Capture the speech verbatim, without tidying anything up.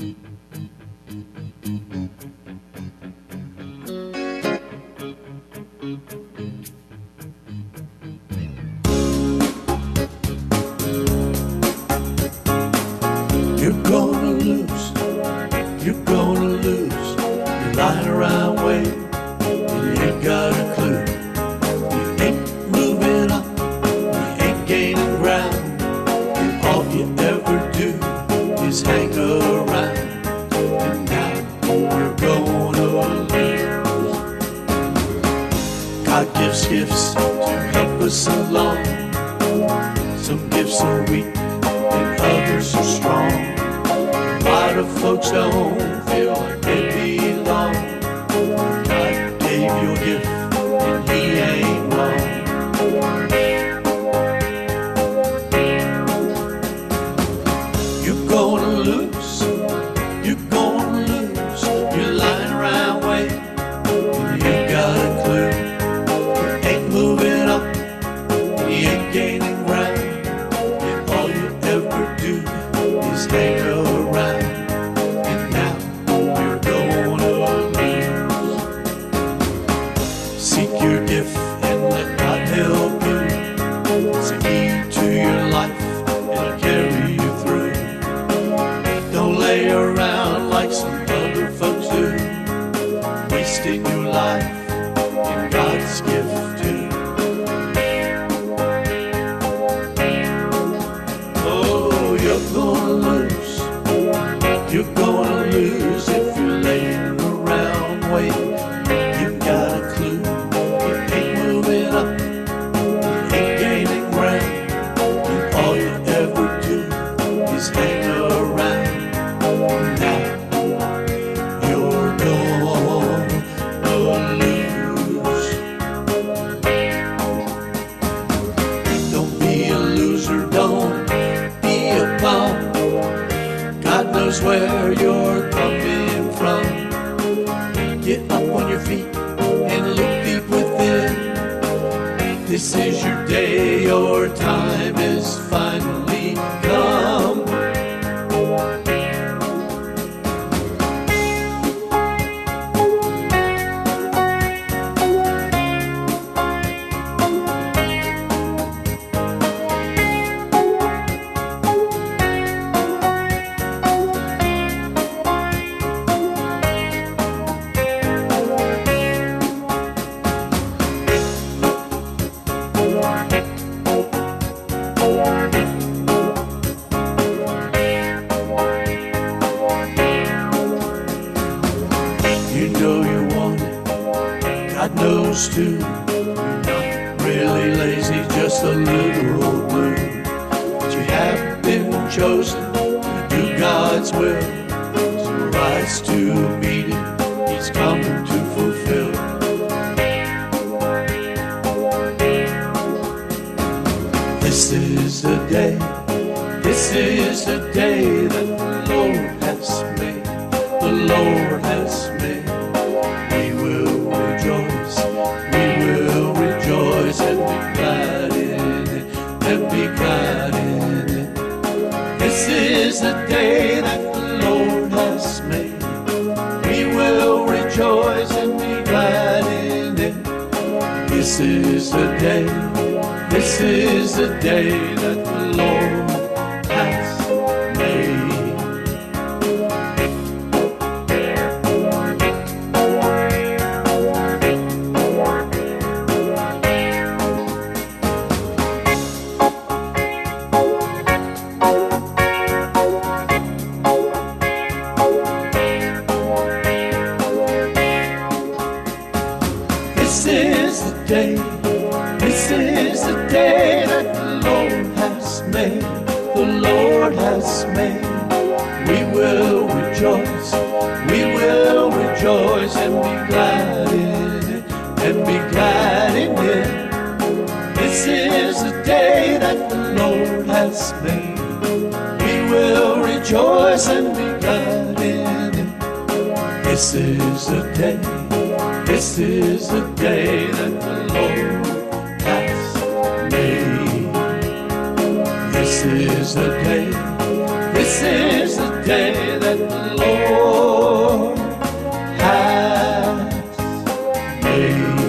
You're gonna lose, you're gonna lose. You're lying around waiting, and you ain't got a clue. You ain't moving up, you ain't gaining ground, and all you ever do is hang around. And now you're gonna lose. God gives gifts to help us along. Some gifts are weak and others are strong. A lot of folks don't feel like they belong. God gave you a gift and He ain't wrong. You're gonna lose, you're gonna lose. You're lying around waiting, and you ain't got a clue. You ain't moving up, you ain't gaining ground, and all you ever do is hang around. And now you're gonna lose. Seek your gift and let God help you. It's a key to your life, it'll carry you through. Don't lay around like some other folks do, wasting your life in God's gift too. Oh, you're gonna lose, you're gonna lose if you're laying around waiting. You've got a clue, you ain't moving up, you ain't gaining ground, and all you ever do is hang around. Now you're gonna lose. Don't be a loser, don't be a bum. God knows where you're coming from. Get up on your feet and look deep within. This is your day, your time is finally come. You know you want it, God knows too. You're not really lazy, just a little blue. But you have been chosen to do God's will. So rise to meet Him, He's coming to fulfill. This is the day, this is the day that the Lord has made. The Lord has made. We will rejoice, we will rejoice and be glad in it, and be glad in it. This is the day that the Lord has made. We will rejoice and be glad in it. This is the day, this is the day that the Lord has made. This is the day, this is the day that the Lord has made. The Lord has made. We will rejoice, we will rejoice and be glad in it, and be glad in it. This is the day that the Lord has made. We will rejoice and be glad in it. This is the day, this is the day that the Lord has made. This is the day, this is the day that the Lord has made.